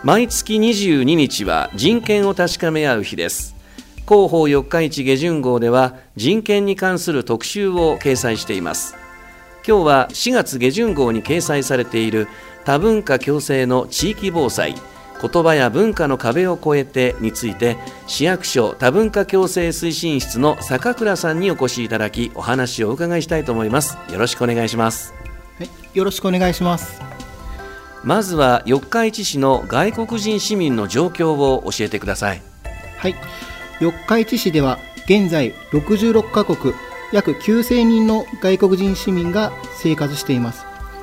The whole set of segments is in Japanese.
毎月22日は人権を確かめ合う日です。広報四日市下旬号では人権に関する特集を掲載しています。今日は4月下旬号に掲載されている多文化共生の地域防災、言葉や文化の壁を越えてについて、市役所多文化共生推進室の坂倉さんにお越しいただき、お話をお伺いしたいと思います。よろしくお願いします。 はい、よろしくお願いします。 まずは四日市市の外国人市民の状況を教えてください。 はい、四日市市では現在66カ国約9000人の外国人市民が生活しています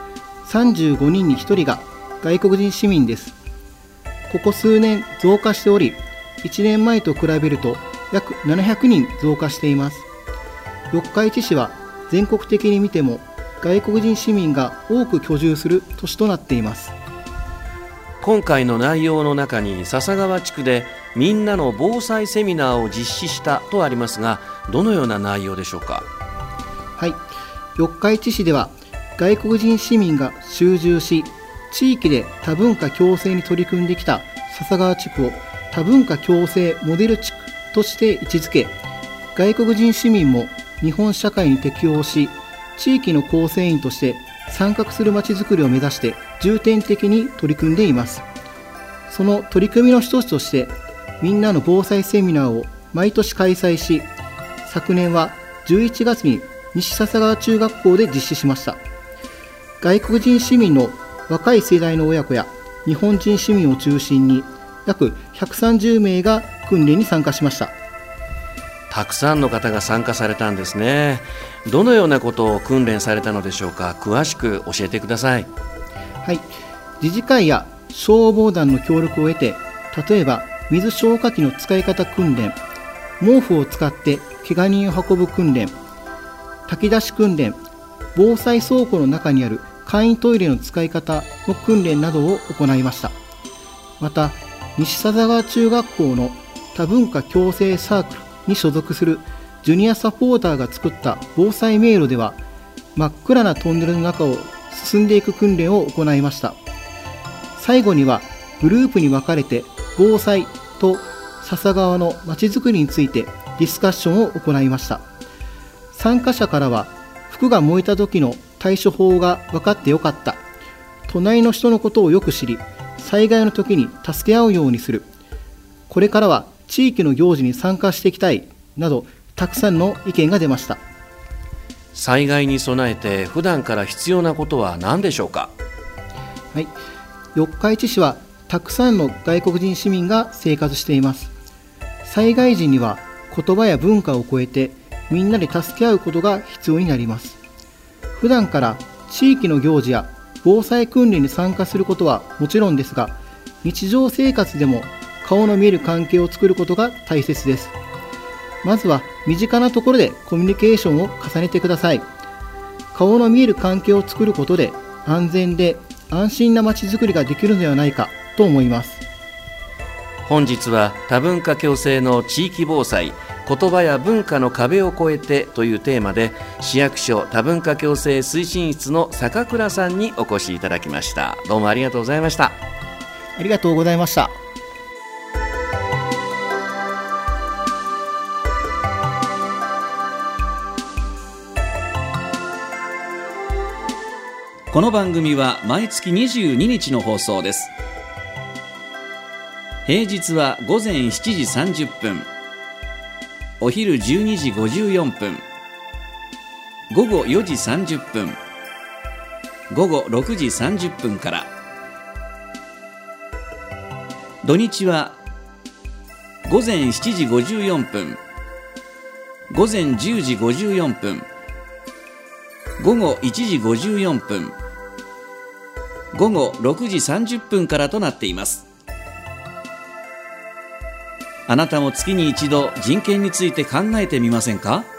。35人に1人が外国人市民です。ここ数年増加しており、1年前と比べると約700人増加しています。四日市市は全国的に見ても外国人市民が多く居住する都市となっています。 今回の内容の中に笹川地区でみんなの防災セミナーを実施したとありますが、どのような内容でしょうか。 はい、四日市市では外国人市民が集中し、地域で多文化共生に取り組んできた笹川地区を多文化共生モデル地区として位置づけ、外国人市民も日本社会に適応し、地域の構成員として参画するまちづくりを目指して重点的に取り組んでいます。その取り組みの一つとして、みんなの防災セミナーを毎年開催し、昨年は11月に西笹川中学校で実施しました。外国人市民の若い世代の親子や日本人市民を中心に約130名が訓練に参加しました。 たくさんの方が参加されたんですね。どのようなことを訓練されたのでしょうか。詳しく教えてください。 はい、自治会や消防団の協力を得て、例えば水消火器の使い方訓練、毛布を使ってけが人を運ぶ訓練、炊き出し訓練、防災倉庫の中にある簡易トイレの使い方の訓練などを行いました。また、西笹川中学校の多文化共生サークルに所属するジュニアサポーターが作った防災迷路では、真っ暗なトンネルの中を進んでいく訓練を行いました。最後にはグループに分かれて防災と笹川のまちづくりについてディスカッションを行いました。参加者からは、服が燃えた時の対処法が分かってよかった、隣の人のことをよく知り、災害の時に助け合うようにする、これからは地域の行事に参加していきたいなど、たくさんの意見が出ました。 災害に備えて普段から必要なことは何でしょうか。 はい、四日市市はたくさんの外国人市民が生活しています。災害時には言葉や文化を超えてみんなで助け合うことが必要になります。普段から地域の行事や防災訓練に参加することはもちろんですが、日常生活でも顔の見える関係を作ることが大切です。まずは身近なところでコミュニケーションを重ねてください。顔の見える関係を作ることで安全で安心なまちづくりができるのではないかと思います。 本日は多文化共生の地域防災、言葉や文化の壁を越えてというテーマで、市役所多文化共生推進室の坂倉さんにお越しいただきました。どうもありがとうございました。 ありがとうございました。 この番組は毎月22日の放送です。平日は午前7時30分、お昼12時54分、午後4時30分、午後6時30分から。土日は午前7時54分、午前10時54分、午後1時54分、午後6時30分からとなっています。あなたも月に一度人権について考えてみませんか。